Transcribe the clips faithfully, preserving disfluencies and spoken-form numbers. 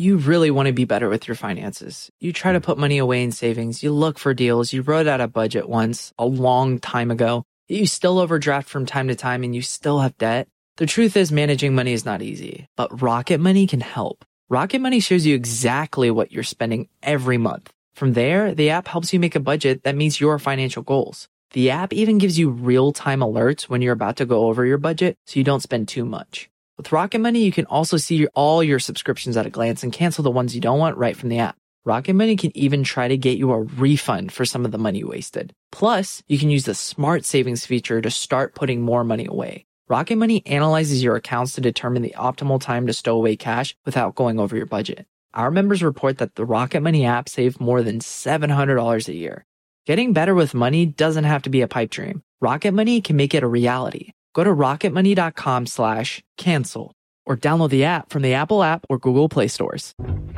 You really want to be better with your finances. You try to put money away in savings. You look for deals. You wrote out a budget once a long time ago. You still overdraft from time to time and you still have debt. The truth is managing money is not easy, but Rocket Money can help. Rocket Money shows you exactly what you're spending every month. From there, the app helps you make a budget that meets your financial goals. The app even gives you real-time alerts when you're about to go over your budget so you don't spend too much. With Rocket Money, you can also see all your subscriptions at a glance and cancel the ones you don't want right from the app. Rocket Money can even try to get you a refund for some of the money you wasted. Plus, you can use the Smart Savings feature to start putting more money away. Rocket Money analyzes your accounts to determine the optimal time to stow away cash without going over your budget. Our members report that the Rocket Money app saved more than seven hundred dollars a year. Getting better with money doesn't have to be a pipe dream. Rocket Money can make it a reality. Go to rocketmoney.com slash cancel or download the app from the Apple app or Google Play stores.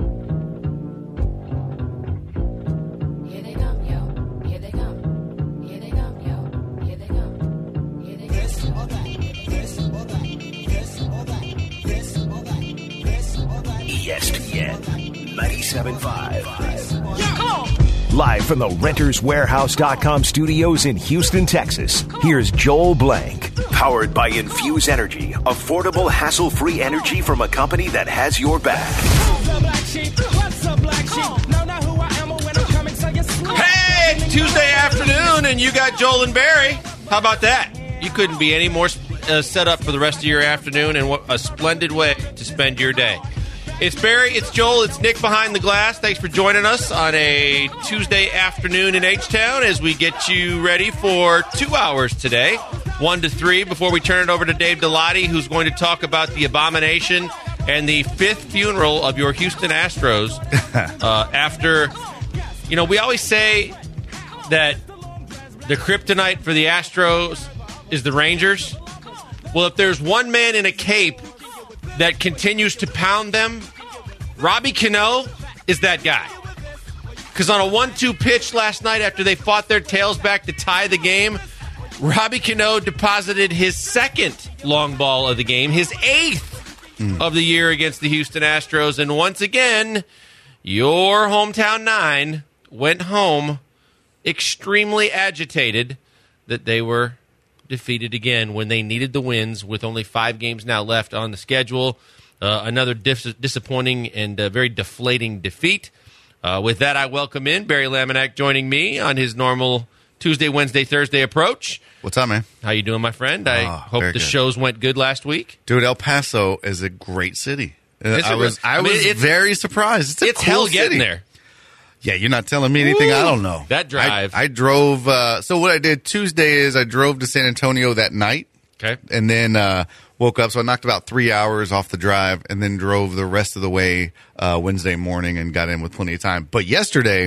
Here they come, yo. Here they come. Here they come, yo. Here they come. Here they come. This or that. This or that. This or that. This or that. This or that. E S P N ninety-seven point five. Yeah, come on. Live from the Renters Warehouse dot com studios in Houston, Texas, here's Joel Blank. Powered by Infuse Energy, affordable, hassle-free energy from a company that has your back. Hey, Tuesday afternoon, and you got Joel and Barry. How about that? You couldn't be any more uh, set up for the rest of your afternoon, and what a splendid way to spend your day. It's Barry, it's Joel, it's Nick behind the glass. Thanks for joining us on a Tuesday afternoon in H-Town as we get you ready for two hours today, one to three, before we turn it over to Dave Dilotti, who's going to talk about the abomination and the fifth funeral of your Houston Astros. uh, after, you know, we always say that the kryptonite for the Astros is the Rangers. Well, if there's one man in a cape that continues to pound them, Robbie Cano is that guy. Because on a one two pitch last night after they fought their tails back to tie the game, Robbie Cano deposited his second long ball of the game, his eighth mm. of the year against the Houston Astros. And once again, your hometown nine went home extremely agitated that they were defeated again when they needed the wins with only five games now left on the schedule. Uh, another dis- disappointing and uh, very deflating defeat. Uh, with that, I welcome in Barry Laminack joining me on his normal Tuesday, Wednesday, Thursday approach. What's up, man? How you doing, my friend? I oh, hope the good. shows went good last week. Dude, El Paso is a great city. Uh, Is I it was, really? I I mean, was it's- very surprised. It's, a It's cool hell city. getting there. Yeah, you're not telling me anything Woo! I don't know. That drive. I, I drove. Uh, so what I did Tuesday is I drove to San Antonio that night. Okay. And then uh, woke up. So I knocked about three hours off the drive and then drove the rest of the way uh, Wednesday morning and got in with plenty of time. But yesterday,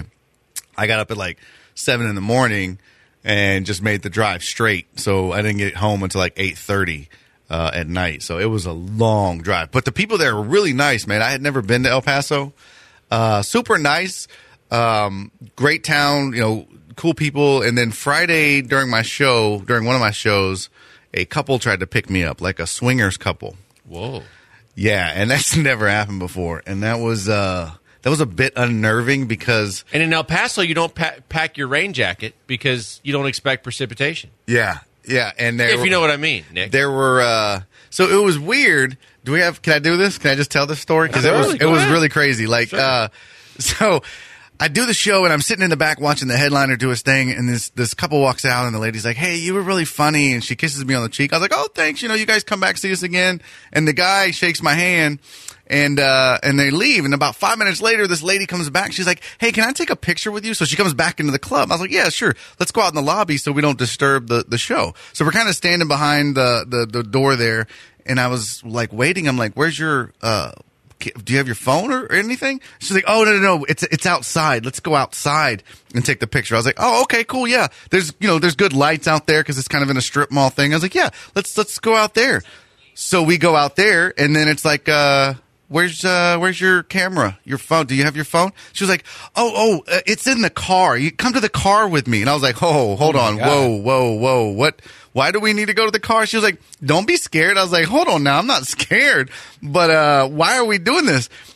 I got up at like seven in the morning and just made the drive straight. So I didn't get home until like eight thirty uh, at night. So it was a long drive. But the people there were really nice, man. I had never been to El Paso. Uh, super nice. Um, great town, you know, cool people. And then Friday during my show, during one of my shows, a couple tried to pick me up, like a swingers couple. Whoa. Yeah, and that's never happened before. And that was uh, that was a bit unnerving because... And in El Paso, you don't pa- pack your rain jacket because you don't expect precipitation. Yeah, yeah. And there If were, you know what I mean, Nick. There were... Uh, so it was weird. Do we have... Can I do this? Can I just tell this story? Because it was, Absolutely, it go was ahead. really crazy. Like, Sure. uh, so... I do the show, and I'm sitting in the back watching the headliner do his thing, and this this couple walks out, and the lady's like, hey, you were really funny, and she kisses me on the cheek. I was like, oh, thanks. You know, you guys come back, see us again. And the guy shakes my hand, and uh, and they leave. And about five minutes later, this lady comes back. She's like, hey, can I take a picture with you? So she comes back into the club. I was like, yeah, sure. Let's go out in the lobby so we don't disturb the, the show. So we're kind of standing behind the, the, the door there, and I was, like, waiting. I'm like, where's your uh do you have your phone or, or anything? She's like, oh, no, no, no. It's, it's outside. Let's go outside and take the picture. I was like, oh, okay, cool. Yeah. There's, you know, there's good lights out there because it's kind of in a strip mall thing. I was like, yeah, let's, let's go out there. So we go out there and then it's like, uh, where's, uh, where's your camera? Your phone? Do you have your phone? She was like, oh, oh, uh, it's in the car. You come to the car with me. And I was like, oh, hold Oh, on. God. Whoa, whoa, whoa. What? Why do we need to go to the car? She was like, don't be scared. I was like, hold on now. I'm not scared. But uh, why are we doing this?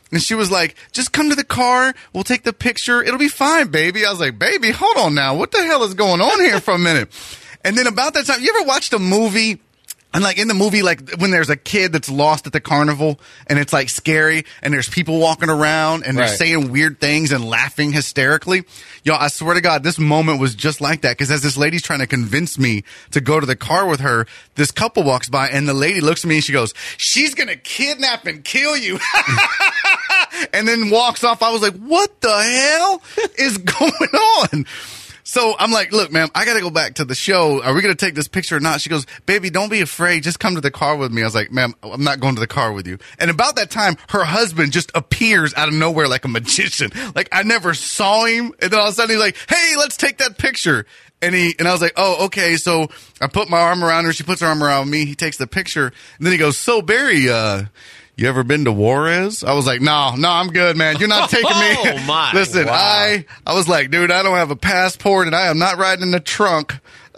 And she was like, just come to the car. We'll take the picture. It'll be fine, baby. I was like, baby, hold on now. What the hell is going on here for a minute? And then about that time, you ever watched a movie? And like in the movie, like when there's a kid that's lost at the carnival and it's like scary and there's people walking around and they're Right. saying weird things and laughing hysterically. Yo, I swear to God, this moment was just like that. Cause as this lady's trying to convince me to go to the car with her, this couple walks by and the lady looks at me and she goes, she's going to kidnap and kill you. And then walks off. I was like, what the hell is going on? So I'm like, look, ma'am, I got to go back to the show. Are we going to take this picture or not? She goes, baby, don't be afraid. Just come to the car with me. I was like, ma'am, I'm not going to the car with you. And about that time, her husband just appears out of nowhere like a magician. Like I never saw him. And then all of a sudden he's like, hey, let's take that picture. And he, and I was like, oh, okay. So I put my arm around her. She puts her arm around me. He takes the picture. And then he goes, so Barry, uh, you ever been to Juarez? I was like, no, no, I'm good, man. You're not taking me. Oh, my. Listen, Wow. I, I was like, dude, I don't have a passport and I am not riding in the trunk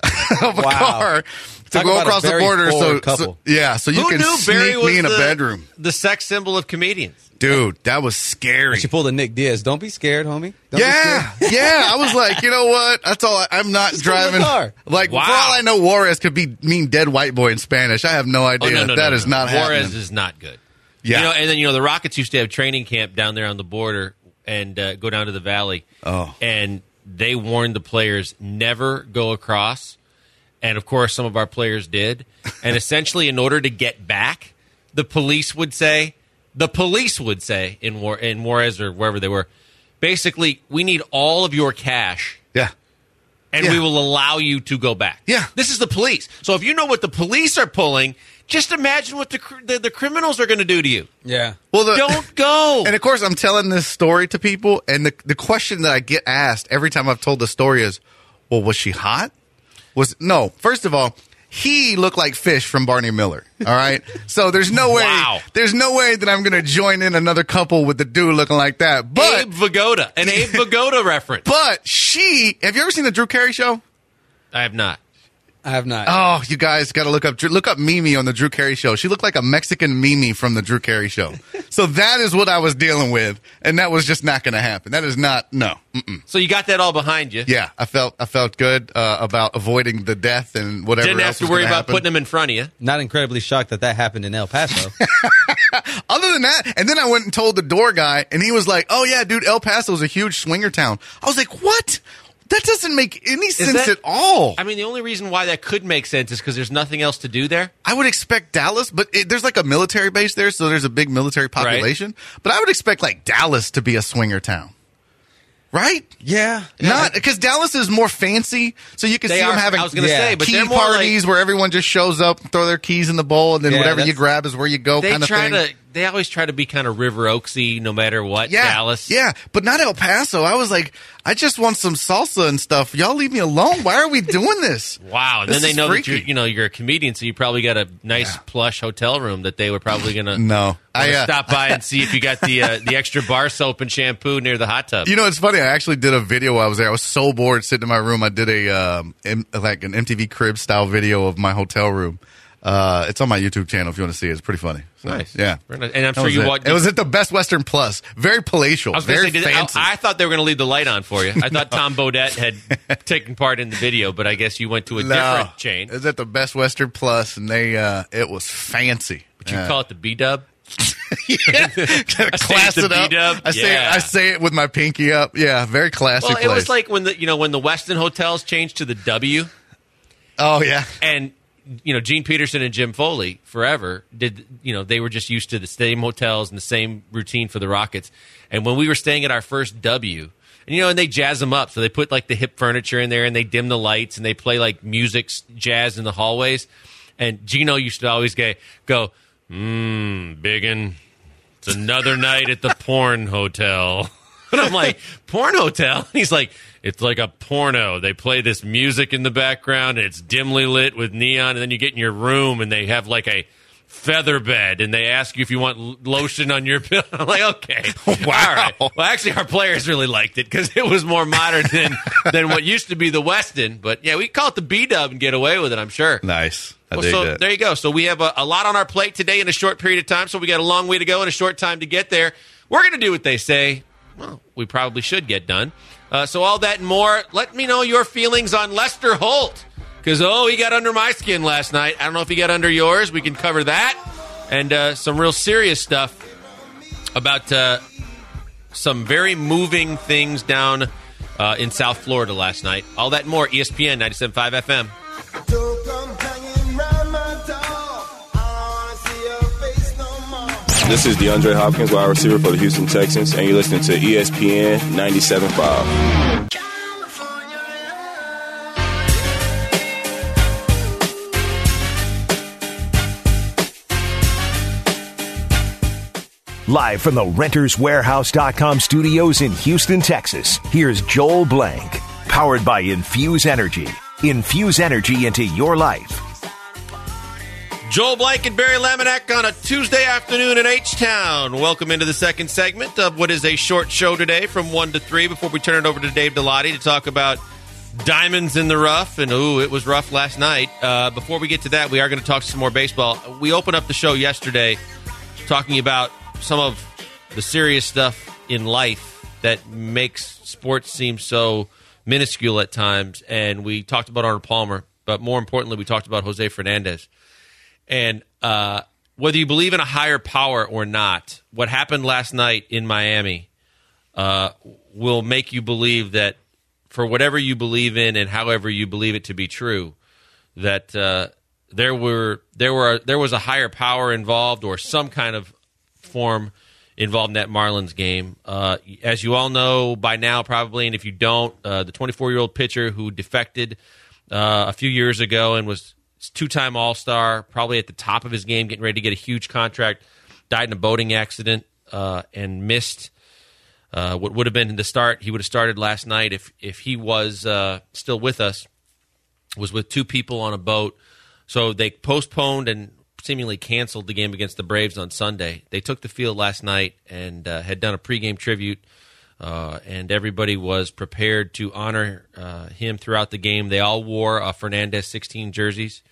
of a Wow. car to Talk go about a across the very border. So, forward so, couple. yeah, so you Who can knew Barry sneak was me in a the, bedroom. the sex symbol of comedians? Dude, that was scary. She pulled a Nick Diaz. Don't be scared, homie. Don't Yeah, Be scared. yeah. I was like, you know what? That's all. I, I'm not Just go in the driving. car. Like, Wow. for all I know, Juarez could be mean dead white boy in Spanish. I have no Oh, idea. no, no, That no, is no. not Juarez happening. is not good. Yeah. You know, and then, you know, the Rockets used to have training camp down there on the border and uh, go down to the valley. Oh. And they warned the players never go across. And, of course, some of our players did. And essentially, in order to get back, the police would say, the police would say in, War, in Juarez or wherever they were, basically, we need all of your cash Yeah. and Yeah. we will allow you to go back. Yeah. This is the police. So if you know what the police are pulling, just imagine what the cr- the, the criminals are going to do to you. Yeah. Well, the, Don't go. And of course, I'm telling this story to people, and the the question that I get asked every time I've told the story is, "Well, was she hot?" Was no. First of all, he looked like Fish from Barney Miller. All right, so there's no way. Wow. There's no way that I'm going to join in another couple with the dude looking like that. But Abe Vigoda, an Abe Vigoda reference. but she. Have you ever seen the Drew Carey show? I have not. I have not. Oh, you guys got to look up look up Mimi on the Drew Carey show. She looked like a Mexican Mimi from the Drew Carey show. So that is what I was dealing with, and that was just not going to happen. That is not no. Mm-mm. So you got that all behind you. Yeah, I felt I felt good uh, about avoiding the death and whatever. Didn't have else to was worry gonna about happen. putting them in front of you. Not incredibly shocked that that happened in El Paso. Other than that, and then I went and told the door guy, and he was like, "Oh yeah, dude, El Paso is a huge swinger town." I was like, "What? That doesn't make any sense that- at all." I mean, the only reason why that could make sense is because there's nothing else to do there. I would expect Dallas, but it, there's like a military base there, so there's a big military population. But I would expect like Dallas to be a swinger town, right? yeah. Not because Dallas is more fancy, so you can They see are- them having I was gonna Yeah. say, but key they're more parties like, where everyone just shows up, throw their keys in the bowl, and then Yeah, whatever you that's- grab is where you go, they kind of try thing. to. They always try to be kind of River Oaksy, no matter what. Yeah, Dallas. yeah, but not El Paso. I was like, I just want some salsa and stuff. Y'all leave me alone. Why are we doing this? Wow. And This then they is know that freaky. you're, you know, you're a comedian, so you probably got a nice plush hotel room that they were probably going to No, I uh, stop by and see if you got the uh, the extra bar soap and shampoo near the hot tub. You know, it's funny. I actually did a video while I was there. I was so bored sitting in my room. I did a um, M- like an M T V Crib style video of my hotel room. Uh, it's on my YouTube channel if you want to see it. It's pretty funny. So, Nice. yeah. Very nice. And I'm That sure was you it. watched. It was at the Best Western Plus. Very palatial. I was going to very say, did, I, fancy. I thought they were going to leave the light on for you. I thought Tom Bodette had taken part in the video, but I guess you went to a No. different chain. It was at the Best Western Plus, and they uh, it was fancy. But you Yeah. call it the B-dub? yeah. Gotta class the it up. B-dub. I say Yeah. I say it with my pinky up. Yeah, very classy Well, place. it was like when the you know when the Westin hotels changed to the W, oh yeah, and you know Gene Peterson and Jim Foley forever did you know they were just used to the same hotels and the same routine for the Rockets. And when we were staying at our first W, and you know, and they jazz them up, so they put like the hip furniture in there and they dim the lights and they play like music jazz in the hallways. And Gino used to always go, go mmm, biggin', it's another night at the porn hotel. And I'm like, porn hotel? And he's like, it's like a porno. They play this music in the background, and it's dimly lit with neon, and then you get in your room, and they have like a feather bed, and they ask you if you want l- lotion on your pillow. I'm like, okay. Wow. All right. Well, actually, our players really liked it because it was more modern than, than what used to be the Westin. But, yeah, we call it the B-dub and get away with it, I'm sure. nice. I Well, dig so that. there you go. So we have a, a lot on our plate today in a short period of time. So we got a long way to go and a short time to get there. We're going to do what they say. Well, we probably should get done. Uh, so all that and more, let me know your feelings on Lester Holt. Because, oh, he got under my skin last night. I don't know if he got under yours. We can cover that. And uh, some real serious stuff about uh, some very moving things down uh, in South Florida last night. All that and more, E S P N ninety-seven point five F M. Don't come hanging round my door. I don't see your face no more. This is DeAndre Hopkins, wide receiver for the Houston Texans, and you're listening to E S P N ninety-seven point five. Live from the Renters Warehouse dot com studios in Houston, Texas, here's Joel Blank. Powered by Infuse Energy. Infuse energy into your life. Joel Blank and Barry Laminack on a Tuesday afternoon in H-Town. Welcome into the second segment of what is a short show today from one to three before we turn it over to Dave Dilotti to talk about diamonds in the rough. And, ooh, it was rough last night. Uh, before we get to that, we are going to talk some more baseball. We opened up the show yesterday talking about some of the serious stuff in life that makes sports seem so minuscule at times. And we talked about Arnold Palmer, but more importantly, we talked about Jose Fernandez. And uh, whether you believe in a higher power or not, what happened last night in Miami uh, will make you believe that for whatever you believe in and however you believe it to be true, that uh, there were there were there was a higher power involved or some kind of form involved in that Marlins game. Uh, as you all know by now, probably, and if you don't, uh, the twenty-four-year-old pitcher who defected uh, a few years ago and was two-time All-Star, probably at the top of his game, getting ready to get a huge contract, died in a boating accident uh, and missed uh, what would have been the start. He would have started last night if if he was uh, still with us, was with two people on a boat. So they postponed and seemingly canceled the game against the Braves on Sunday. They took the field last night and uh, had done a pregame tribute, uh, and everybody was prepared to honor uh, him throughout the game. They all wore uh, Fernandez sixteen jerseys,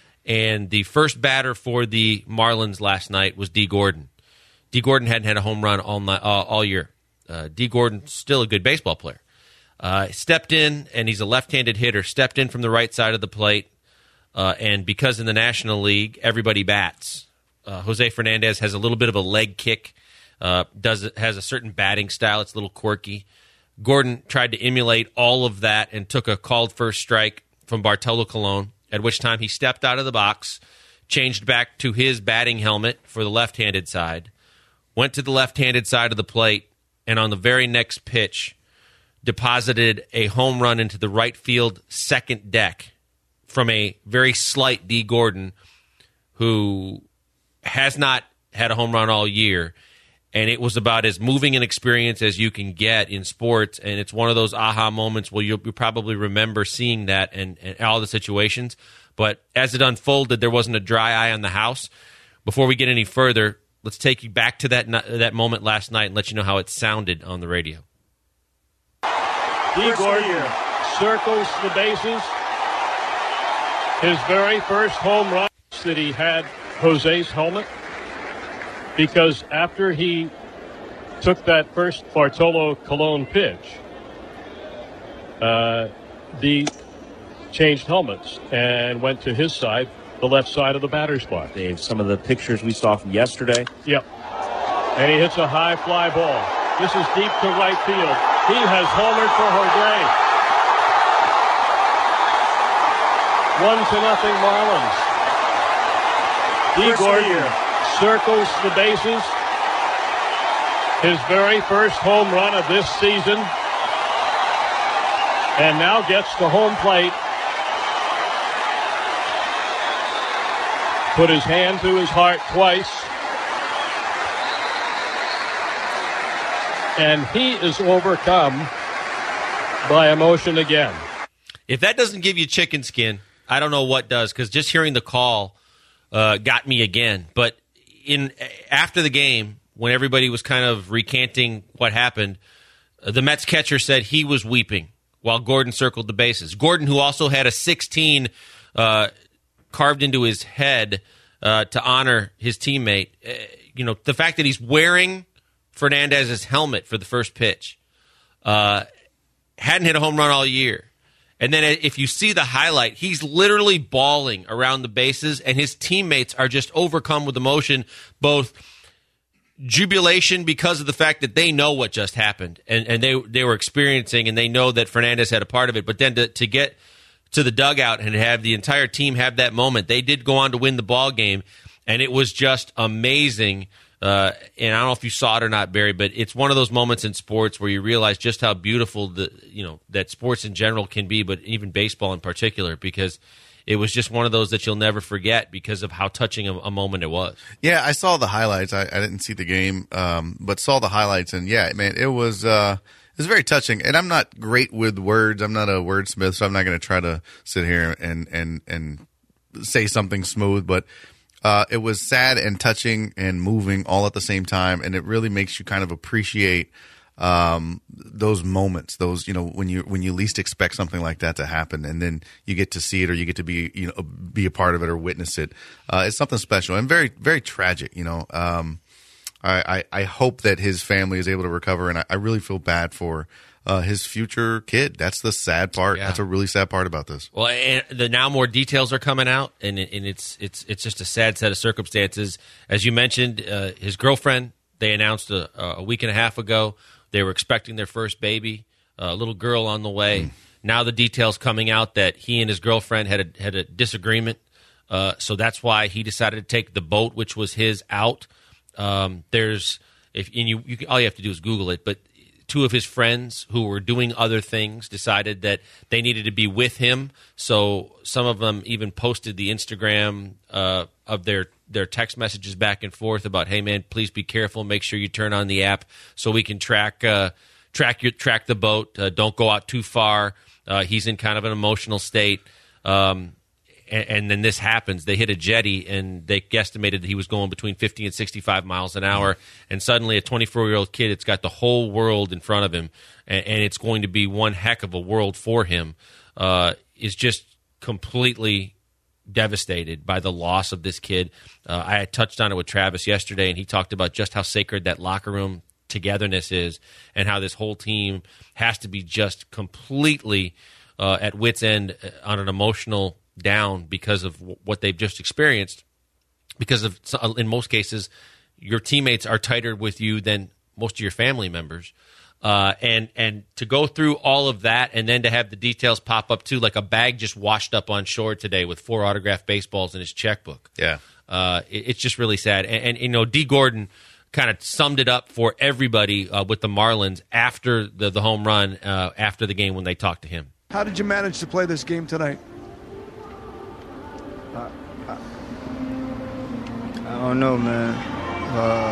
and the first batter for the Marlins last night was D. Gordon. D. Gordon hadn't had a home run all night, uh, all year. Uh, D. Gordon's still a good baseball player. Uh, stepped in, and he's a left-handed hitter, stepped in from the right side of the plate. Uh, and because in the National League, everybody bats, uh, Jose Fernandez has a little bit of a leg kick, uh, does has a certain batting style. It's a little quirky. Gordon tried to emulate all of that and took a called first strike from Bartolo Colon, at which time he stepped out of the box, changed back to his batting helmet for the left-handed side, went to the left-handed side of the plate, and on the very next pitch, deposited a home run into the right field second deck from a very slight D. Gordon, who has not had a home run all year. And it was about as moving an experience as you can get in sports. And it's one of those aha moments where you'll, you'll probably remember seeing that and, and all the situations. But as it unfolded, there wasn't a dry eye on the house. Before we get any further, let's take you back to that that moment last night and let you know how it sounded on the radio. D. Gordon circles the bases. His very first home run that he had Jose's helmet, because after he took that first Bartolo Colon pitch, uh, D changed helmets and went to his side, the left side of the batter's box. Dave, some of the pictures we saw from yesterday. Yep. And he hits a high fly ball. This is deep to right field. He has homered for Jose. One to nothing Marlins. D. Gordon circles the bases. His very first home run of this season. And now gets to home plate. Put his hand to his heart twice. And he is overcome by emotion again. If that doesn't give you chicken skin, I don't know what does, because just hearing the call uh, got me again. But in after the game, when everybody was kind of recanting what happened, uh, the Mets catcher said he was weeping while Gordon circled the bases. Gordon, who also had a sixteen uh, carved into his head uh, to honor his teammate, uh, you know, the fact that he's wearing Fernandez's helmet for the first pitch. Uh, hadn't hit a home run all year. And then if you see the highlight, he's literally bawling around the bases, and his teammates are just overcome with emotion, both jubilation because of the fact that they know what just happened, and, and they they were experiencing, and they know that Fernandez had a part of it. But then to, to get to the dugout and have the entire team have that moment, they did go on to win the ball game, and it was just amazing. Uh, and I don't know if you saw it or not, Barry, but it's one of those moments in sports where you realize just how beautiful the you know that sports in general can be, but even baseball in particular, because it was just one of those that you'll never forget because of how touching a, a moment it was. Yeah, I saw the highlights. I, I didn't see the game, um, but saw the highlights, and yeah, man, it was uh, it was very touching. And I'm not great with words. I'm not a wordsmith, so I'm not going to try to sit here and and and say something smooth, but. Uh, it was sad and touching and moving all at the same time, and it really makes you kind of appreciate um, those moments. Those, you know, when you when you least expect something like that to happen, and then you get to see it, or you get to be, you know, be a part of it or witness it. Uh, it's something special and very, very tragic. You know, um, I, I I hope that his family is able to recover, and I, I really feel bad for. Uh, his future kid. That's the sad part. Yeah. That's a really sad part about this. Well, and the now more details are coming out, and, it, and it's it's it's just a sad set of circumstances. As you mentioned, uh, his girlfriend, they announced a, a week and a half ago they were expecting their first baby, a little girl on the way. Mm. Now the details coming out that he and his girlfriend had a, had a disagreement, uh, so that's why he decided to take the boat, which was his, out. Um, there's if and you, you all you have to do is Google it, but. Two of his friends who were doing other things decided that they needed to be with him. So some of them even posted the Instagram uh, of their, their text messages back and forth about, hey, man, please be careful. Make sure you turn on the app so we can track uh, track your track the boat. Uh, don't go out too far. Uh, he's in kind of an emotional state. Um, and, and then this happens. They hit a jetty, and they guesstimated that he was going between fifty and sixty-five miles an hour. And suddenly a twenty-four-year-old kid, it's got the whole world in front of him, and, and it's going to be one heck of a world for him, uh, is just completely devastated by the loss of this kid. Uh, I had touched on it with Travis yesterday, and he talked about just how sacred that locker room togetherness is, and how this whole team has to be just completely uh, at wit's end on an emotional down because of w- what they've just experienced. Because of, in most cases, your teammates are tighter with you than most of your family members. Uh, and and to go through all of that, and then to have the details pop up too, like a bag just washed up on shore today with four autographed baseballs in his checkbook. Yeah, uh, it, it's just really sad. And, and you know, D. Gordon kind of summed it up for everybody uh, with the Marlins after the the home run, uh, after the game when they talked to him. How did you manage to play this game tonight? I, I, I don't know, man. Uh,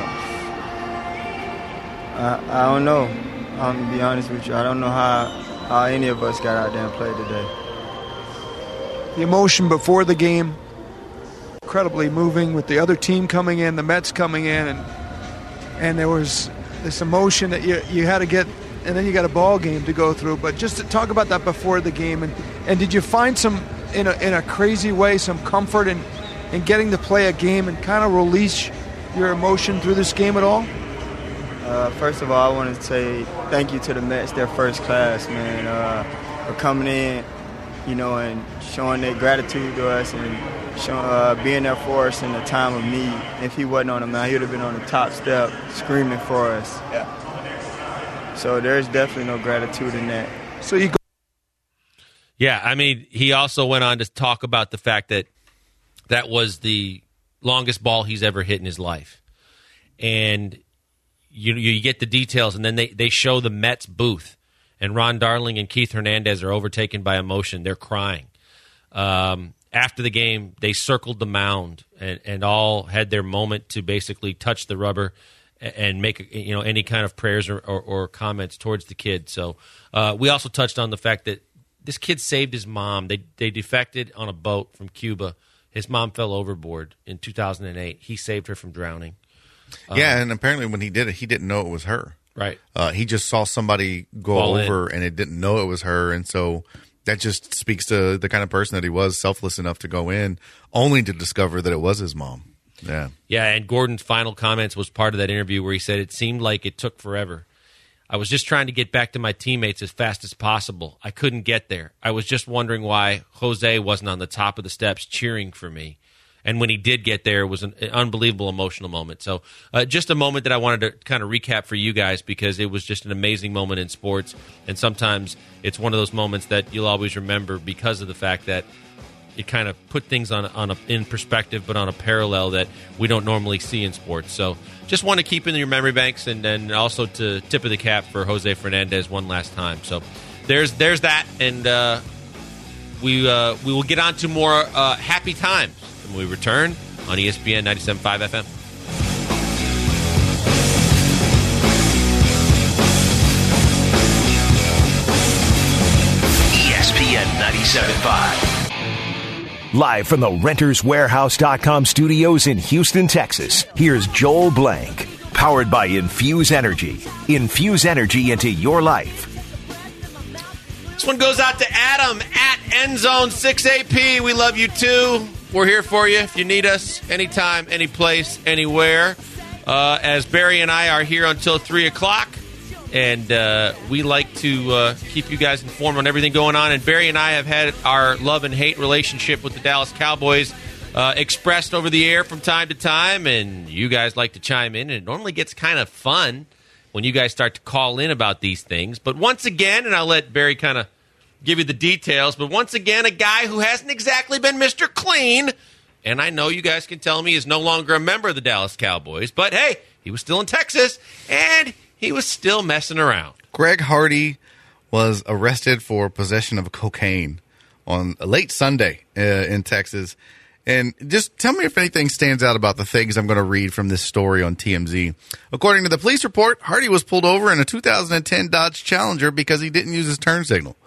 I, I don't know. I'm going to be honest with you. I don't know how, how any of us got out there and played today. The emotion before the game, incredibly moving with the other team coming in, the Mets coming in, and and there was this emotion that you you had to get, and then you got a ball game to go through. But just to talk about that before the game, and, and did you find some, in a in a crazy way, some comfort in, in getting to play a game and kind of release your emotion through this game at all? Uh, first of all, I want to say thank you to the Mets, their first class, man, uh, for coming in, you know, and showing their gratitude to us and show, uh, being there for us in the time of need. If he wasn't on the mound, he would have been on the top step screaming for us. Yeah. So there's definitely no gratitude in that. So you go. Yeah, I mean, he also went on to talk about the fact that that was the longest ball he's ever hit in his life. And you you get the details, and then they, they show the Mets booth, and Ron Darling and Keith Hernandez are overtaken by emotion. They're crying. Um, after the game, they circled the mound and, and all had their moment to basically touch the rubber and make you know any kind of prayers or, or, or comments towards the kid. So uh, we also touched on the fact that this kid saved his mom. They they defected on a boat from Cuba. His mom fell overboard in two thousand eight. He saved her from drowning. Yeah, Um, and apparently when he did it, he didn't know it was her. Right. Uh, he just saw somebody go Fall over, and it didn't know it was her, and so that just speaks to the kind of person that he was, selfless enough to go in, only to discover that it was his mom. Yeah. Yeah, and Gordon's final comments was part of that interview where he said it seemed like it took forever. I was just trying to get back to my teammates as fast as possible. I couldn't get there. I was just wondering why Jose wasn't on the top of the steps cheering for me. And when he did get there, it was an unbelievable emotional moment. So uh, just a moment that I wanted to kind of recap for you guys because it was just an amazing moment in sports. And sometimes it's one of those moments that you'll always remember because of the fact that it kind of put things on on a, in perspective, but on a parallel that we don't normally see in sports. So just want to keep in your memory banks, and then also to tip of the cap for Jose Fernandez one last time. So there's there's that, and uh, we uh, we will get on to more uh, happy times when we return on E S P N ninety-seven point five F M. E S P N ninety-seven point five. Live from the Renters Warehouse dot com studios in Houston, Texas, here's Joel Blank. Powered by Infuse Energy. Infuse energy into your life. This one goes out to Adam at Endzone six A P. We love you too. We're here for you if you need us anytime, any place, anywhere. Uh, as Barry and I are here until three o'clock. And uh, we like to uh, keep you guys informed on everything going on. And Barry and I have had our love and hate relationship with the Dallas Cowboys uh, expressed over the air from time to time. And you guys like to chime in. And it normally gets kind of fun when you guys start to call in about these things. But once again, and I'll let Barry kind of give you the details, but once again, a guy who hasn't exactly been Mister Clean, and I know you guys can tell me is no longer a member of the Dallas Cowboys, but hey, he was still in Texas, and he was still messing around. Greg Hardy was arrested for possession of cocaine on a late Sunday uh, in Texas. And just tell me if anything stands out about the things I'm going to read from this story on T M Z. According to the police report, Hardy was pulled over in a two thousand ten Dodge Challenger because he didn't use his turn signal.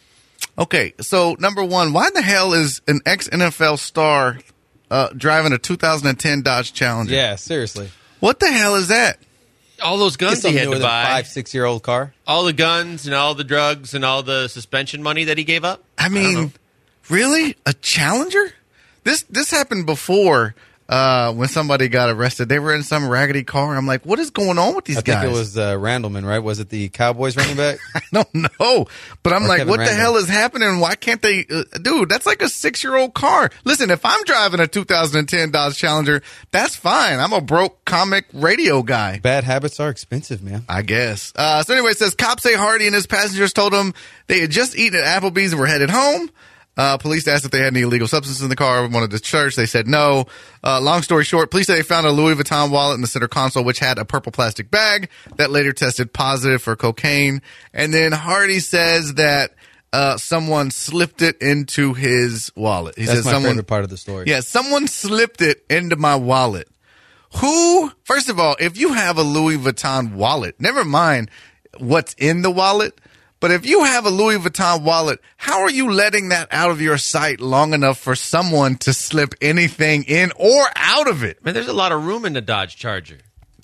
Okay, so number one, why the hell is an ex-N F L star uh, driving a two thousand ten Dodge Challenger? Yeah, seriously. What the hell is that? All those guns he had to buy. Five, six-year-old car. All the guns and all the drugs and all the suspension money that he gave up. I mean, I really? A Challenger? This this happened before uh, when somebody got arrested. They were in some raggedy car. I'm like, what is going on with these I guys? think it was uh, Randleman, right? Was it the Cowboys running back? I don't know. But I'm Or like, Kevin what the Randall. hell is happening? Why can't they? Uh, dude, that's like a six-year-old car. Listen, if I'm driving a two thousand ten Dodge Challenger, that's fine. I'm a broke comic radio guy. Bad habits are expensive, man. I guess. Uh, so anyway, it says cops say Hardy and his passengers told him they had just eaten at Applebee's and were headed home. Uh, police asked if they had any illegal substances in the car, wanted to search. They said no. Uh, long story short, police say they found a Louis Vuitton wallet in the center console, which had a purple plastic bag that later tested positive for cocaine. And then Hardy says that uh, someone slipped it into his wallet. He That's says my someone, favorite part of the story. Yeah, someone slipped it into my wallet. Who, first of all, if you have a Louis Vuitton wallet, never mind what's in the wallet, but if you have a Louis Vuitton wallet, how are you letting that out of your sight long enough for someone to slip anything in or out of it? Man, there's a lot of room in the Dodge Charger.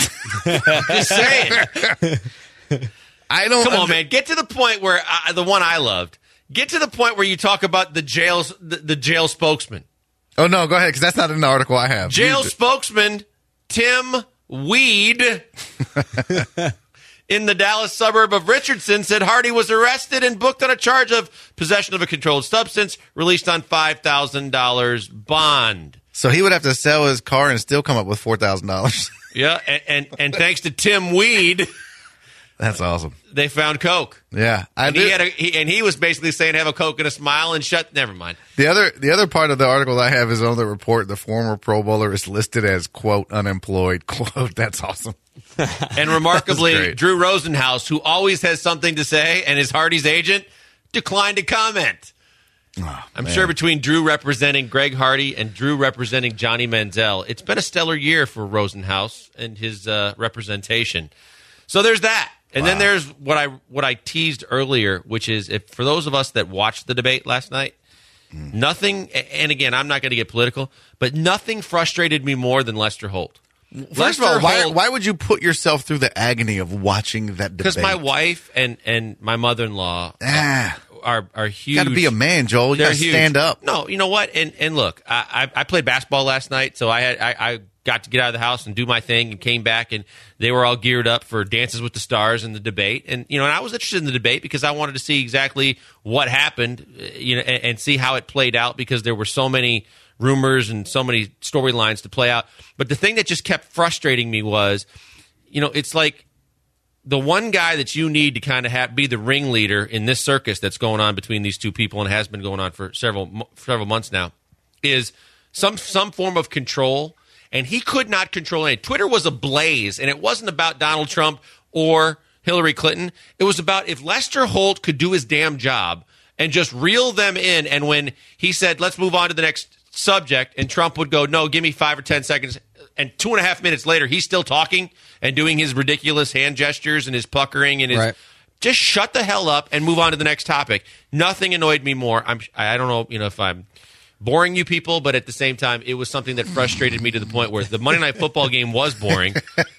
Just saying. I don't. Come on, under- man. Get to the point where uh, the one I loved. Get to the point where you talk about the jail's the, the jail spokesman. Oh no, go ahead, because that's not in the article I have. Jail You- spokesman Tim Weed in the Dallas suburb of Richardson said Hardy was arrested and booked on a charge of possession of a controlled substance, released on five thousand dollars bond. So he would have to sell his car and still come up with four thousand dollars. Yeah, and, and and thanks to Tim Weed, That's awesome. they found coke. Yeah, I And he did- had a, he, and he was basically saying have a coke and a smile and shut. Never mind. The other the other part of the article I have is on the report. The former Pro Bowler is listed as quote unemployed quote. That's awesome. And remarkably, That's great. Drew Rosenhaus, who always has something to say, and is Hardy's agent, declined to comment. I'm man. sure between Drew representing Greg Hardy and Drew representing Johnny Manziel, it's been a stellar year for Rosenhaus and his uh, representation. So there's that. And then there's what I what I teased earlier, which is if for those of us that watched the debate last night, Mm. nothing, and again, I'm not going to get political, but nothing frustrated me more than Lester Holt. First of all, why, why would you put yourself through the agony of watching that debate? Because my wife and, and my mother-in-law Ah. are are huge. You got to be a man, Joel. You They're got to huge. stand up. No, you know what? And and look, I I I played basketball last night, so I had I, I got to get out of the house and do my thing and came back, and they were all geared up for Dances with the Stars and the debate. And, you know, and I was interested in the debate because I wanted to see exactly what happened, you know, and, and see how it played out because there were so many rumors and so many storylines to play out. But the thing that just kept frustrating me was, you know, it's like the one guy that you need to kind of have, be the ringleader in this circus that's going on between these two people and has been going on for several several months now is some some form of control. And he could not control it. Twitter was ablaze, and it wasn't about Donald Trump or Hillary Clinton. It was about if Lester Holt could do his damn job and just reel them in. And when he said, let's move on to the next subject, and Trump would go, no, give me five or ten seconds. And two and a half minutes later, he's still talking and doing his ridiculous hand gestures and his puckering and his Right. just shut the hell up and move on to the next topic. Nothing annoyed me more. I'm, I don't know, you know, if I'm boring you people, but at the same time, it was something that frustrated me to the point where the Monday Night Football game was boring.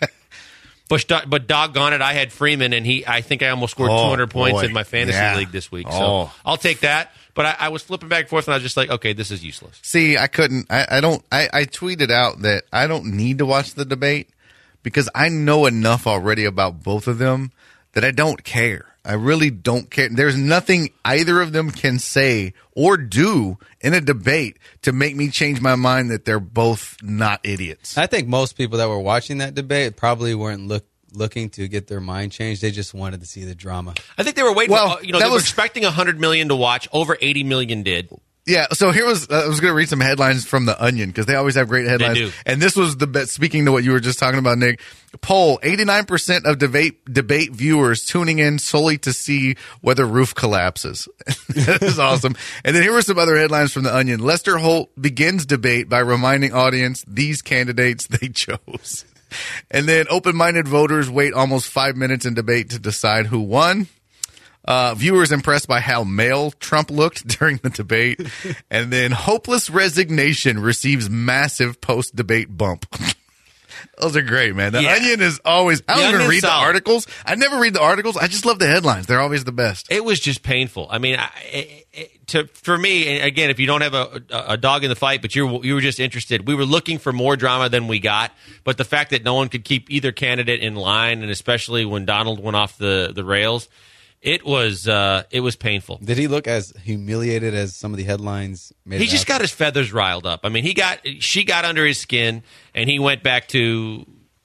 But, but doggone it, I had Freeman, and he. I think I almost scored Oh, two hundred points boy. in my fantasy Yeah. league this week. So Oh. I'll take that. But I, I was flipping back and forth, and I was just like, okay, this is useless. See, I couldn't. I, I don't. I, I tweeted out that I don't need to watch the debate because I know enough already about both of them that I don't care. I really don't care. There's nothing either of them can say or do in a debate to make me change my mind that they're both not idiots. I think most people that were watching that debate probably weren't look, looking to get their mind changed. They just wanted to see the drama. I think they were waiting. Well, for, you know, that they were was- expecting one hundred million to watch. Over eighty million did. Yeah, so here was uh, I was going to read some headlines from The Onion because they always have great headlines. do. And this was the best. Speaking to what you were just talking about, Nick, poll: eighty-nine percent of debate debate viewers tuning in solely to see whether roof collapses. That is awesome. And then here were some other headlines from The Onion. Lester Holt begins debate by reminding audience these candidates they chose. And then open-minded voters wait almost five minutes in debate to decide who won. Uh, viewers impressed by how male Trump looked during the debate. And then hopeless resignation receives massive post-debate bump. Those are great, man. The Yeah. Onion is always, I The don't even Onion's read the solid. articles. I never read the articles. I just love the headlines. They're always the best. It was just painful. I mean, I, it, it, to for me, and again, if you don't have a, a dog in the fight, but you you were just interested, we were looking for more drama than we got. But the fact that no one could keep either candidate in line, and especially when Donald went off the, the rails, it was uh, it was painful. Did he look as humiliated as some of the headlines made He it just out? got his feathers riled up. I mean, he got she got under his skin, and he went back to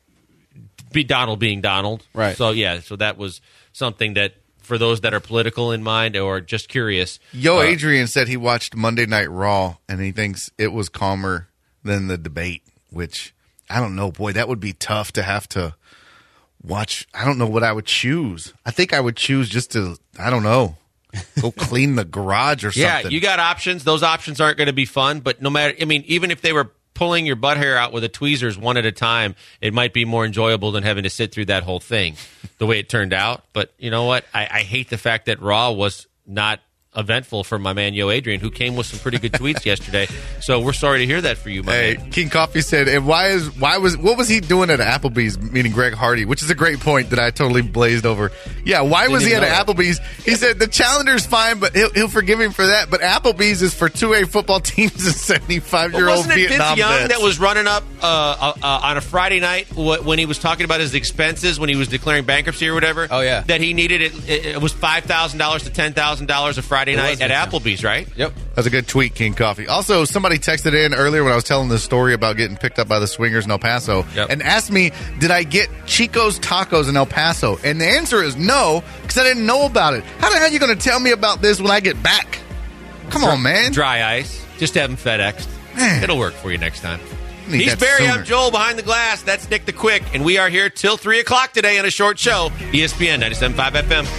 be Donald being Donald. Right. So yeah, so that was something that for those that are political in mind or just curious. Yo, uh, Adrian said he watched Monday Night Raw and he thinks it was calmer than the debate, which I don't know. Boy, that would be tough to have to watch. I don't know what I would choose. I think I would choose just to, I don't know, go clean the garage or something. Yeah, you got options. Those options aren't going to be fun, but no matter, I mean, even if they were pulling your butt hair out with a tweezers one at a time, it might be more enjoyable than having to sit through that whole thing the way it turned out. But you know what? I, I hate the fact that Raw was not eventful for my man Yo Adrian, who came with some pretty good tweets yesterday. So we're sorry to hear that for you, my Hey, man. King Coffee said, and why is why was what was he doing at Applebee's meeting Greg Hardy? Which is a great point that I totally blazed over. Yeah, why was he at even know that. Applebee's? He said the Challenger's fine, but he'll, he'll forgive him for that. But Applebee's is for two A football teams and seventy-five year Well, old wasn't it Vietnam Vince Young vets. that was running up uh, uh, uh, on a Friday night wh- when he was talking about his expenses when he was declaring bankruptcy or whatever? Oh, yeah. That he needed it. It, it was five thousand dollars to ten thousand dollars a Friday It night was at Vince Young. Applebee's, right? Yep. That's a good tweet, King Coffee. Also, somebody texted in earlier when I was telling the story about getting picked up by the swingers in El Paso Yep. and asked me, did I get Chico's Tacos in El Paso? And the answer is no, because I didn't know about it. How the hell are you going to tell me about this when I get back? Come on, man. Dry ice. Just have them FedExed. Man. It'll work for you next time. Need He's that Barry. sooner. I'm Joel behind the glass. That's Nick the Quick. And we are here till three o'clock today on a short show. E S P N ninety-seven point five F M.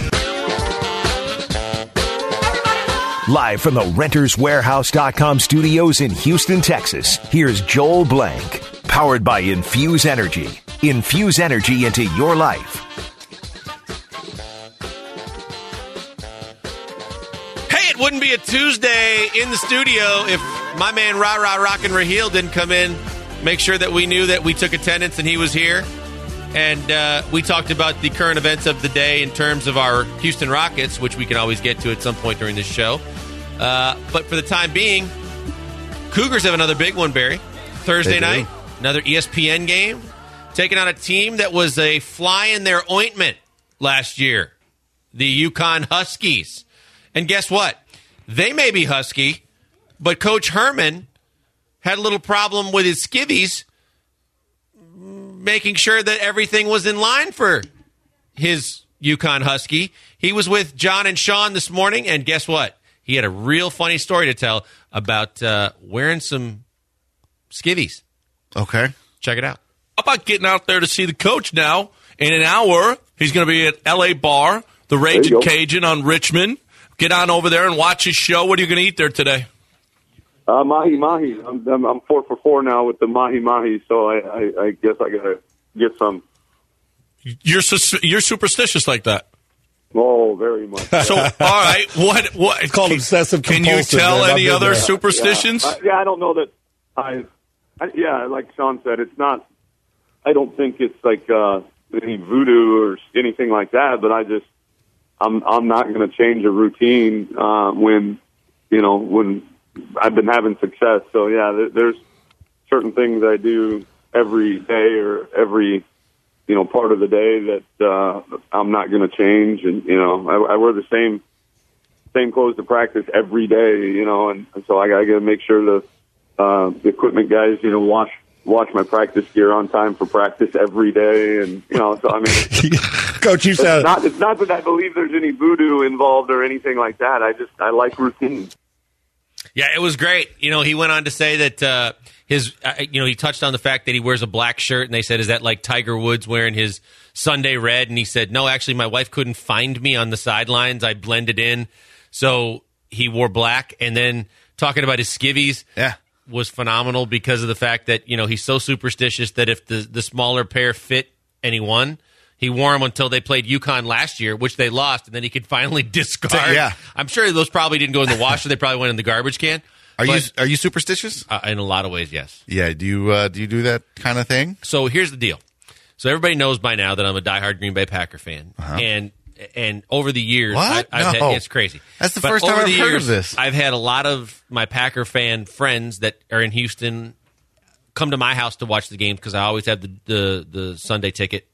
Live from the Renters Warehouse dot com studios in Houston, Texas, here's Joel Blank. Powered by Infuse Energy. Infuse energy into your life. Hey, it wouldn't be a Tuesday in the studio if my man Ra Ra Rockin' Raheel didn't come in, make sure that we knew that we took attendance and he was here. And uh, we talked about the current events of the day in terms of our Houston Rockets, which we can always get to at some point during this show. Uh, but for the time being, Cougars have another big one, Barry. Thursday They do. night, Another E S P N game, taking on a team that was a fly in their ointment last year, the UConn Huskies. And guess what? They may be Husky, but Coach Herman had a little problem with his skivvies, making sure that everything was in line for his UConn Husky. He was with John and Sean this morning, and guess what? He had a real funny story to tell about uh, wearing some skivvies. Okay. Check it out. How about getting out there to see the coach now? In an hour, he's going to be at L A Bar, the Raging Cajun on Richmond. Get on over there and watch his show. What are you going to eat there today? Uh, mahi mahi. I'm, I'm I'm four for four now with the mahi mahi, so I, I, I guess I gotta get some. You're sus- you're superstitious like that. Oh, very much. So, all right, what what? It's called obsessive Can compulsive. you tell man. any I've been other there. superstitions? Yeah, I, yeah, I don't know that. I, I yeah, like Sean said, it's not. I don't think it's like uh, any voodoo or anything like that. But I just, I'm I'm not going to change a routine uh, when, you know, when I've been having success. So yeah, there, there's certain things I do every day or every, you know, part of the day that uh, I'm not going to change. And, you know, I, I wear the same same clothes to practice every day, you know, and, and so I got to make sure the, uh, the equipment guys, you know, wash wash my practice gear on time for practice every day. And, you know, so, I mean, Coach, you said it's not, it's not that I believe there's any voodoo involved or anything like that. I just, I like routine. Yeah, it was great. You know, he went on to say that uh, his, uh, you know, he touched on the fact that he wears a black shirt, and they said, is that like Tiger Woods wearing his Sunday red? And he said, no, actually, my wife couldn't find me on the sidelines. I blended in. So he wore black. And then talking about his skivvies yeah. was phenomenal because of the fact that, you know, he's so superstitious that if the, the smaller pair fit and he won, he wore them until they played UConn last year, which they lost, and then he could finally discard. Yeah. I'm sure those probably didn't go in the washer. They probably went in the garbage can. Are But, you are you superstitious? Uh, in a lot of ways, yes. Yeah. Do you uh, do you do that kind of thing? So here's the deal. So everybody knows by now that I'm a diehard Green Bay Packer fan, Uh-huh. and and over the years, What? I, I've No. had, it's crazy. That's the But first time over I've the heard years, of this. I've had a lot of my Packer fan friends that are in Houston come to my house to watch the game because I always have the, the the Sunday ticket,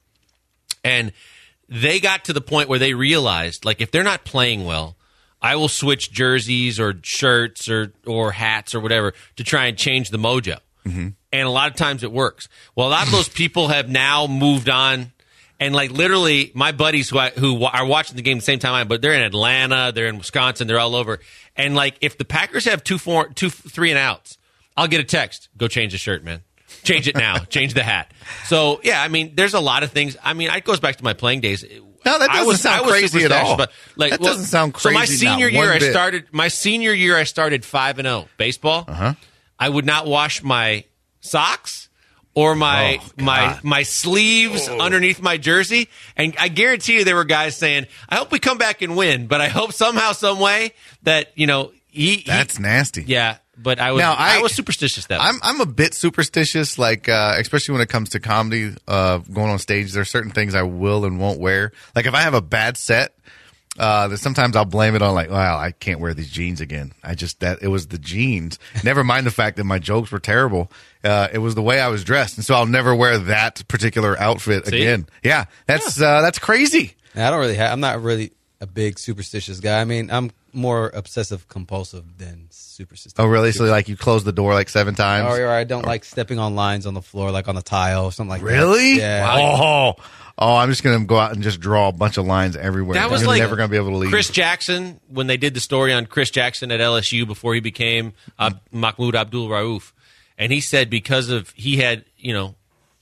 and they got to the point where they realized, like, if they're not playing well, I will switch jerseys or shirts or, or hats or whatever to try and change the mojo. Mm-hmm. And a lot of times it works. Well, a lot of those people have now moved on. And, like, literally, my buddies who I, who are watching the game at the same time I am, but they're in Atlanta, they're in Wisconsin, they're all over. And, like, if the Packers have two, four, two, three and outs, I'll get a text. Go change the shirt, man. Change it now. Change the hat. So, yeah, I mean, there's a lot of things. I mean, it goes back to my playing days. No, that I doesn't was, sound I was crazy at superstitious, all. But, like, That well, doesn't sound So my crazy, not senior year, one I bit. started. My senior year, I started five and zero baseball. Uh-huh. I would not wash my socks or my Oh, my God. my sleeves underneath my jersey, and I guarantee you there were guys saying, "I hope we come back and win," but I hope somehow, some way that you know he. That's he, nasty. Yeah, but I was Now, I, I- was superstitious that way. I'm I'm a bit superstitious, like uh, especially when it comes to comedy, uh, going on stage. There are certain things I will and won't wear. Like if I have a bad set, uh, then sometimes I'll blame it on like, well, I can't wear these jeans again. I just that it was the jeans. Never mind the fact that my jokes were terrible. Uh, it was the way I was dressed, and so I'll never wear that particular outfit See? again. Yeah, that's uh, that's crazy. I don't really have. I'm not really a big superstitious guy. I mean, I'm more obsessive compulsive than superstitious. Oh, really? So like you close the door like seven times? Or, or I don't like stepping on lines on the floor, like on the tile or something like Really? that. Yeah. Oh, oh, I'm just gonna go out and just draw a bunch of lines everywhere. That was You're like never gonna be able to leave. Chris Jackson, when they did the story on Chris Jackson at L S U before he became uh, Mahmoud Abdul Rauf, and he said because of he had you know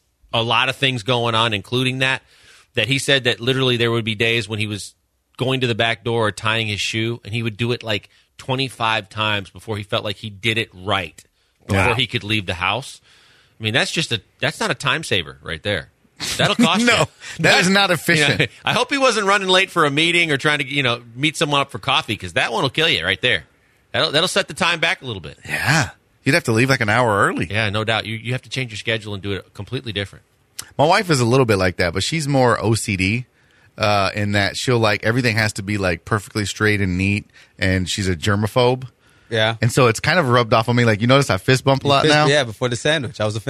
a lot of things going on, including that, that he said that literally there would be days when he was going to the back door or tying his shoe, and he would do it like twenty-five times before he felt like he did it right before Wow. he could leave the house. I mean, that's just a that's not a time saver right there. That'll cost No, you. that is not efficient. You know, I hope he wasn't running late for a meeting or trying to, you know, meet someone up for coffee, because that one will kill you right there. That'll that'll set the time back a little bit. Yeah, you'd have to leave like an hour early. Yeah, no doubt. You you have to change your schedule and do it completely different. My wife is a little bit like that, but she's more O C D uh, in that she'll like everything has to be like perfectly straight and neat, and she's a germaphobe. Yeah. And so it's kind of rubbed off on me. Like, you notice I fist bump a lot Fist- now? Yeah, before the sandwich. I was offended.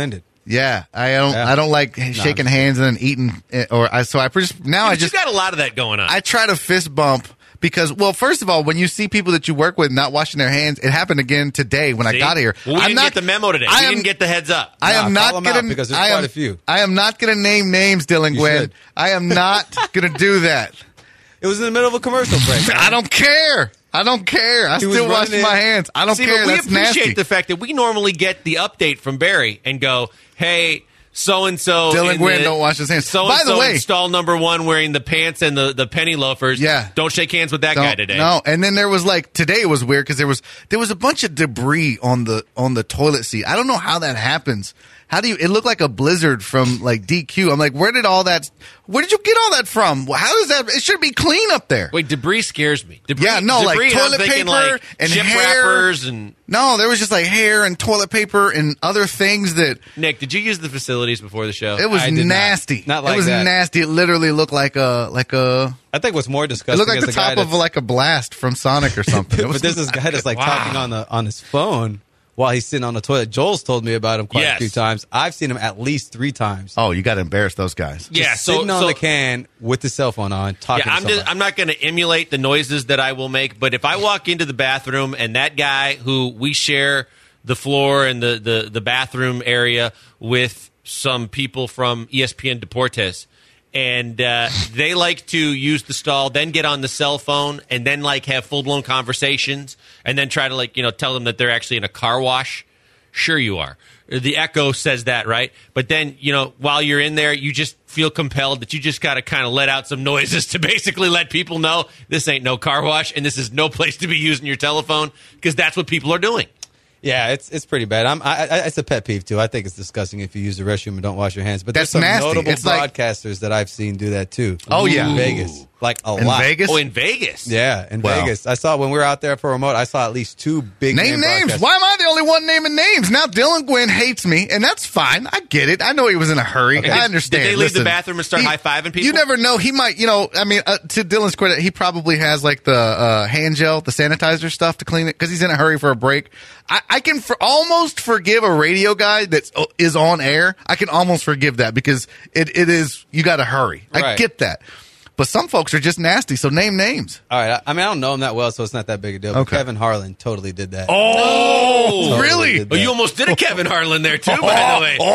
Yeah, I don't. Yeah. I don't like shaking No, hands and then eating. It, or I, so I just now Yeah, I but just you got a lot of that going on. I try to fist bump because, well, first of all, when you see people that you work with not washing their hands, it happened again today when See? I got here. Well, we I'm didn't not, get the memo today. I we am, didn't get the heads up. I am Nah, not call 'em out gonna because there's I quite am, a few. I am not gonna name names, Dylan You Gwynn. should. I am not gonna do that. It was in the middle of a commercial break. I don't care. I don't care. I He was still wash running my in. hands. I don't See, care. but we That's appreciate nasty. the fact that we normally get the update from Barry and go, hey, so-and-so. Dylan in Gwynn the- don't wash his hands. So-and-so By the way- in stall number one wearing the pants and the, the penny loafers. Yeah. Don't shake hands with that guy Don't- today. No, and then there was like today it was weird because there was there was a bunch of debris on the on the toilet seat. I don't know how that happens. How do you? It looked like a blizzard from like D Q. I'm like, where did all that? Where did you get all that from? How does that? It should be clean up there. Wait, debris scares me. Debris, Yeah, no, like debris, and I'm toilet thinking, paper like, and chip hair. wrappers and. No, there was just like hair and toilet paper and other things that Nick, did you use the facilities before the show? it was I did not. nasty. Not like it was that. nasty. It literally looked like a like a. I think what's more It disgusting looked like is the the guy top of that's- like a blast from Sonic or something. It but was there's this guy that's like Wow. talking on the on his phone while he's sitting on the toilet. Joel's told me about him quite Yes. a few times. I've seen him at least three times. Oh, you got to embarrass those guys. Yeah, Just so- sitting on so- the can with the cell phone on, talking. Yeah, to I'm somebody. just I'm not going to emulate the noises that I will make, but if I walk into the bathroom and that guy who we share the floor and the the, the bathroom area with some people from E S P N Deportes, and uh, they like to use the stall, then get on the cell phone, and then like have full blown conversations, and then try to like you know tell them that they're actually in a car wash. Sure, you are. The Echo says that, right? But then, you know, while you're in there, you just feel compelled that you just got to kind of let out some noises to basically let people know this ain't no car wash and this is no place to be using your telephone because that's what people are doing. Yeah, it's it's pretty bad. I'm, I, I, it's a pet peeve too. I think it's disgusting if you use the restroom and don't wash your hands. But That's there's some nasty. notable It's like- broadcasters that I've seen do that too. Oh, yeah. in Vegas, like a In lot. Vegas? Oh, in Vegas. Yeah, in Wow. Vegas. I saw when we were out there for a remote. I saw at least two big Name name names. broadcasters. Why am I the only one naming names? Now Dylan Gwynn hates me, and that's fine. I get it. I know he was in a hurry. Okay. I Did- understand. did they leave the Listen, bathroom and start he- high-fiving people? You never know. He might, you know, I mean, uh, to Dylan's credit, he probably has like the uh, hand gel, the sanitizer stuff to clean it because he's in a hurry for a break. I, I can for, almost forgive a radio guy that is on air. I can almost forgive that because it, it is, you got to hurry. I Right. get that. But some folks are just nasty, so name names. All right. I, I mean, I don't know him that well, so it's not that big a deal. But Okay. Kevin Harlan totally did that. Oh, Totally really? did Oh, that. you almost did a Kevin Harlan there, too, by the way.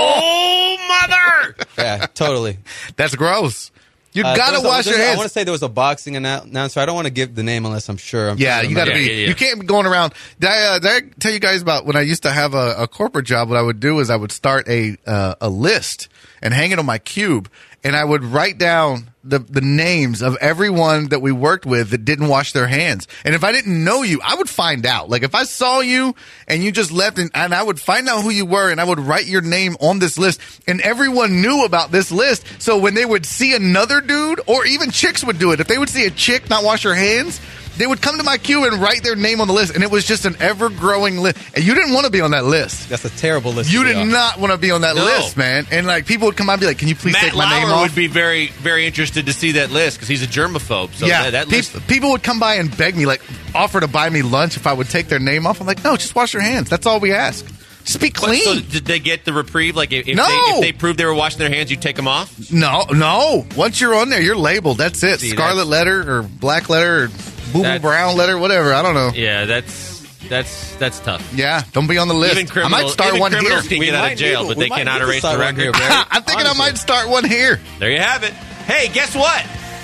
Oh, Oh, mother! Yeah, totally. that's gross. You Uh, got there to was a- wash your there's a- I hands. want to say there was a boxing annou- announcer. I don't want to give the name unless I'm sure. I'm Yeah, trying to you got to remember. be. Yeah, yeah, yeah. You can't be going around. Did I, uh, did I tell you guys about when I used to have a, a corporate job? What I would do is I would start a uh, a list and hang it on my cube, and I would write down the the names of everyone that we worked with that didn't wash their hands. And if I didn't know you, I would find out. Like if I saw you and you just left, and, and I would find out who you were, and I would write your name on this list, and everyone knew about this list. So when they would see another dude, or even chicks would do it, if they would see a chick not wash her hands, they would come to my queue and write their name on the list, and it was just an ever-growing list. And you didn't want to be on that list. That's a terrible list. You to be did on. not want to be on that No. list, man. And like people would come by and be like, "Can you please Matt take my name Lauer off?" would be very, very interested to see that list because he's a germaphobe. So yeah, that, that Pe- list. people would come by and beg me, like, offer to buy me lunch if I would take their name off. I'm like, no, just wash your hands. That's all we ask. Just be What, clean. so did they get the reprieve? Like if, if, No. they, if they proved they were washing their hands, you take them off? no, no. Once you're on there, you're labeled. That's it. See, Scarlet that's- letter or black letter or boo boo That's- brown letter, whatever. I don't know. Yeah, that's that's that's tough. Yeah, don't be on the list. Even criminal, I might start even one here. criminals can We get out might of jail, need- but we they might cannot need to erase the start one record. here, Barry. I'm thinking Honestly. I might start one here. There you have it. Hey, guess what?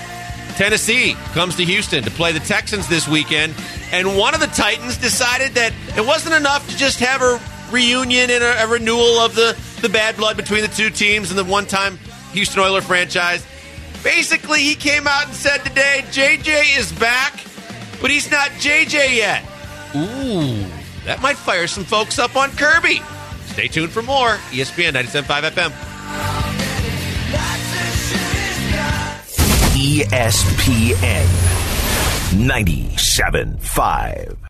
Tennessee comes to Houston to play the Texans this weekend, and one of the Titans decided that it wasn't enough to just have a reunion and a, a renewal of the, the bad blood between the two teams and the one-time Houston Oilers franchise. Basically, he came out and said today, J J is back, but he's not J J yet. Ooh, that might fire some folks up on Kirby. Stay tuned for more. E S P N ninety-seven point five F M. E S P N ninety-seven point five.